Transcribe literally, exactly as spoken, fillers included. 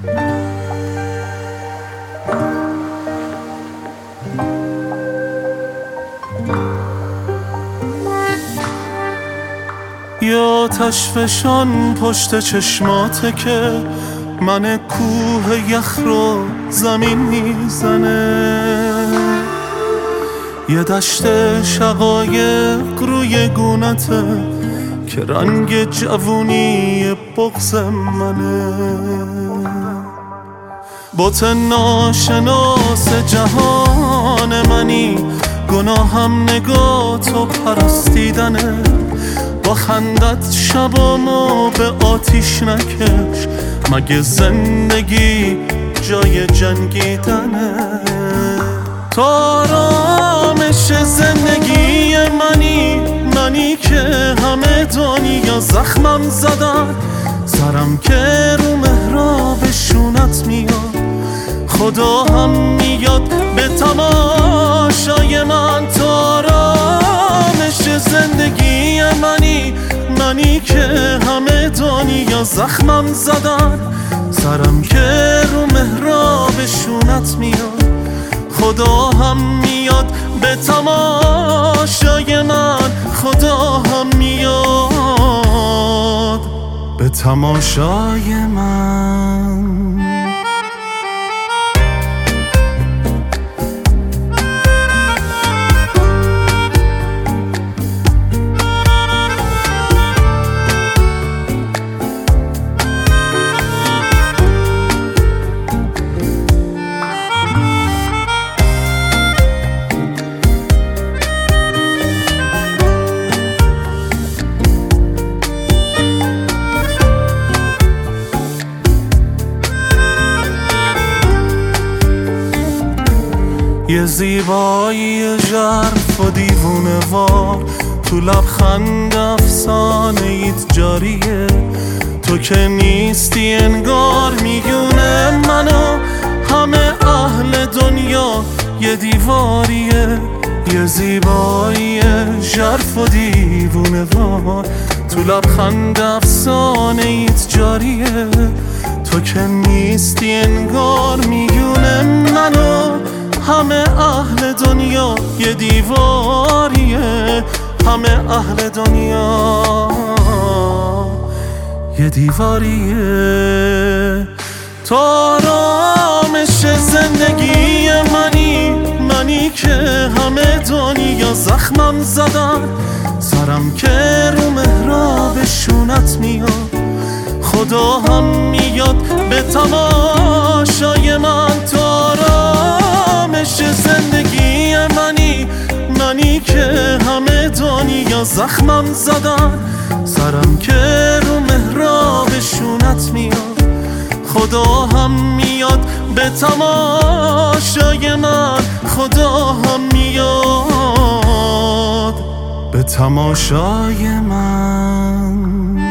یا تشفشان پشت چشماته که من کوه یخ رو زمین میزنه، یه دشت شقایق روی گونته که رنگ جوونی بغض منه. بت ناشناس جهان منی، گناهم نگاه تو پرستیدنه. با خندت شبامو به آتیش نکش، مگه زندگی جای جنگیدنه؟ تو آرامش زندگی منی، منی که همه دنیا زخمم زدن. سرم که رو محراب شونت میاد، خدا هم میاد به تماشای من. تو آرامش زندگی منی، منی که همه دنیا زخمم زدن. سرم که رو محراب شونت میاد، خدا هم میاد به تماشای من. خدا هم میاد به تماشای من. یه زیبایی ژرف و دیوونه وار، تو لبخند افسانه ایت جاریه. تو که نیستی انگار میونه منو همه اهل دنیا یه دیواریه. یه زیبایی ژرف و دیوونه وار، تو لبخند افسانه ایت جاریه. تو که نیستی انگار میونه منو همه اهل دنیا یه دیواریه. همه اهل دنیا یه دیواریه. تو آرامش زندگی منی، منی که همه دنیا زخمم زدن. سرم که رو محراب شونت میاد، خدا هم میاد به تماشای من. تو آرامش زندگی منی، منی که همه دنیا زخمم زدن. سرم که رو محراب شونت میاد، خدا هم میاد به تماشای من. خدا هم میاد به تماشای من.